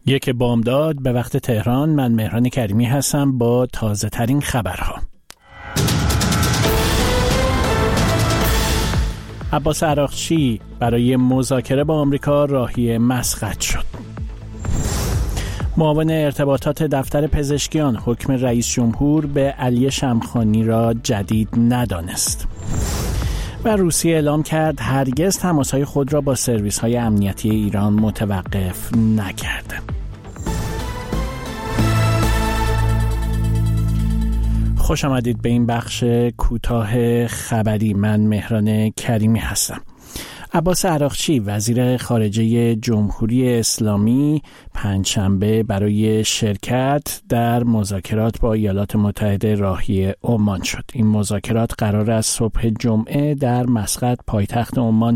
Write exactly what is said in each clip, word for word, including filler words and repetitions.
یک بامداد به وقت تهران. من مهران کریمی هستم با تازه ترین خبرها. عباس عراقچی برای مذاکره با آمریکا راهی مسقط شد. معاون ارتباطات دفتر پزشکیان حکم رئیس جمهور به علی شمخانی را جدید ندانست. و روسیه اعلام کرد هرگز تماس‌های خود را با سرویس‌های امنیتی ایران متوقف نکرده. خوش آمدید به این بخش کوتاه خبری. من مهران کریمی هستم. عباس عراقچی وزیر خارجه جمهوری اسلامی پنجشنبه برای شرکت در مذاکرات با ایالات متحده راهی عمان شد. این مذاکرات قرار است صبح جمعه در مسقط پایتخت عمان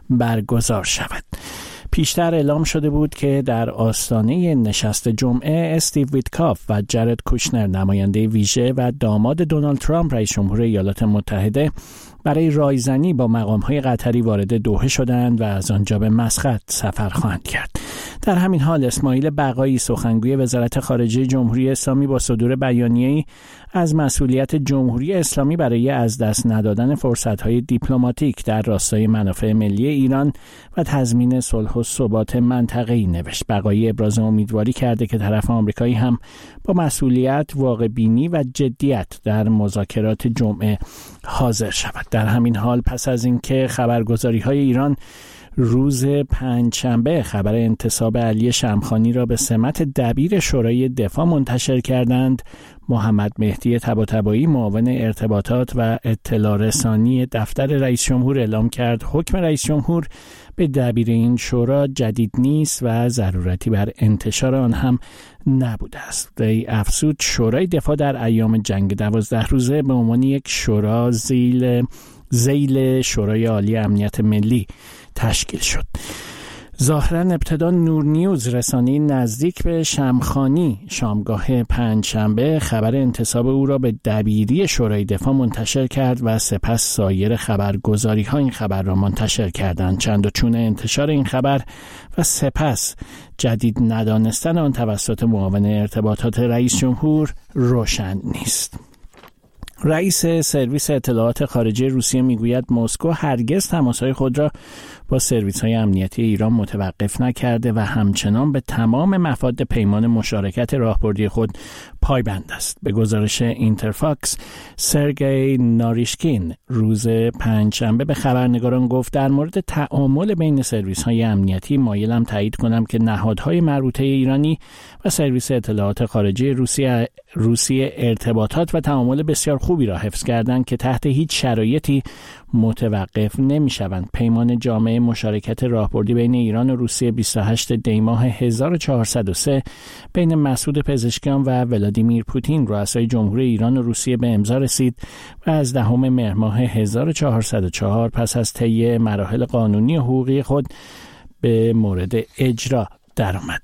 برگزار شود. پیشتر اعلام شده بود که در آستانه نشست جمعه استیو ویتکاف و جرد کوشنر نماینده ویژه و داماد دونالد ترامپ رئیس جمهور ایالات متحده برای رایزنی با مقام‌های قطری وارد دوحه شدند و از آنجا به مسقط سفر خواهند کرد. در همین حال اسماعیل بقایی سخنگوی وزارت خارجه جمهوری اسلامی با صدور بیانیه‌ای از مسئولیت جمهوری اسلامی برای از دست ندادن فرصت‌های دیپلماتیک در راستای منافع ملی ایران و تضمین صلح و ثبات منطقه‌ای نوشت. بقایی ابراز امیدواری کرده که طرف آمریکایی هم با مسئولیت، واقع‌بینی و جدیت در مذاکرات جمعه حاضر شود. در همین حال پس از اینکه خبرگزاری‌های ایران روز پنجشنبه خبر انتصاب علی شمخانی را به سمت دبیر شورای دفاع منتشر کردند، محمد مهدی طباطبایی معاون ارتباطات و اطلاع رسانی دفتر رئیس جمهور اعلام کرد حکم رئیس جمهور به دبیر این شورا جدید نیست و ضرورتی بر انتشار آن هم نبوده است. وی افزود شورای دفاع در ایام جنگ دوازده روزه به عنوان یک شورا زیل زیل شورای عالی امنیت ملی تشکیل شد. ظاهراً ابتدا نور نیوز رسانه‌ای نزدیک به شمخانی شامگاه پنجشنبه خبر انتصاب او را به دبیری شورای دفاع منتشر کرد و سپس سایر خبرگزاری‌ها این خبر را منتشر کردند. چند و چون انتشار این خبر و سپس جدید ندانستن آن توسط معاون ارتباطات رئیس جمهور روشن نیست. رئیس سرویس اطلاعات خارجه روسیه میگوید مسکو هرگز تماس‌های خود را با سرویس‌های امنیتی ایران متوقف نکرده و همچنان به تمام مفاد پیمان مشارکت راهبردی خود پایبند است. به گزارش اینترفاکس، سرگئی ناریشکین روز پنجشنبه به خبرنگاران گفت در مورد تعامل بین سرویس‌های امنیتی مایلم تایید کنم که نهادهای مربوطه ایرانی و سرویس اطلاعات خارجه روسیه روسیه ارتباطات و تعامل بسیار خوبی را حفظ کردند که تحت هیچ شرایطی متوقف نمی‌شوند. پیمان جامعه مشارکت راهبردی بین ایران و روسیه بیست و هشتم دی ماه هزار و چهارصد و سه بین مسعود پزشکیان و ولادیمیر پوتین رؤسای جمهوری ایران و روسیه به امضا رسید و از دهم مهر ماه هزار و چهارصد و چهار پس از طی مراحل قانونی و حقوقی خود به مورد اجرا درآمد.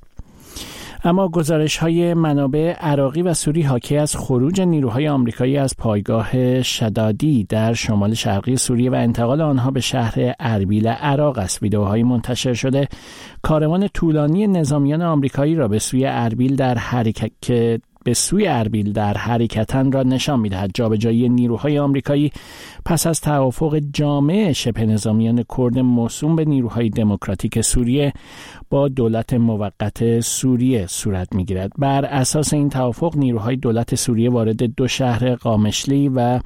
اما گزارش‌های منابع عراقی و سوری حاکی از خروج نیروهای آمریکایی از پایگاه شدادی در شمال شرقی سوریه و انتقال آنها به شهر اربیل عراق است. ویدئوهای منتشر شده کاروان طولانی نظامیان آمریکایی را به سوی اربیل در حرکت که به سوی اربیل در حرکتن را نشان می‌دهد. جابجایی نیروهای آمریکایی پس از توافق جامع شبه نظامیان کرد موسوم به نیروهای دموکراتیک سوریه با دولت موقت سوریه صورت می‌گیرد. بر اساس این توافق نیروهای دولت سوریه وارد دو شهر قامشلی و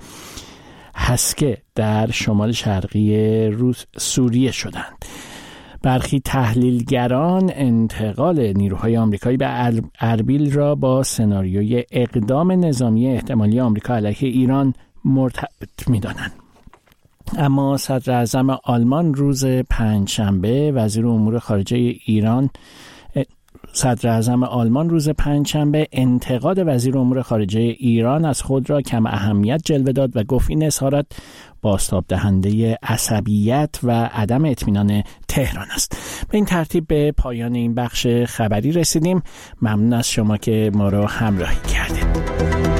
حسکه در شمال شرقی روس سوریه شدند. برخی تحلیلگران انتقال نیروهای آمریکایی به اربیل را با سناریوی اقدام نظامی احتمالی آمریکا علیه ایران مرتبط می‌دانند. اما صدر اعظم آلمان روز پنجشنبه وزیر امور خارجه ایران صدر اعظم آلمان روز پنجشنبه انتقاد وزیر امور خارجه ایران از خود را کم اهمیت جلوه داد و گفت این اظهارات بازتاب دهنده عصبیت و عدم اطمینان تهران است. به این ترتیب به پایان این بخش خبری رسیدیم. ممنون از شما که ما را همراهی کردید.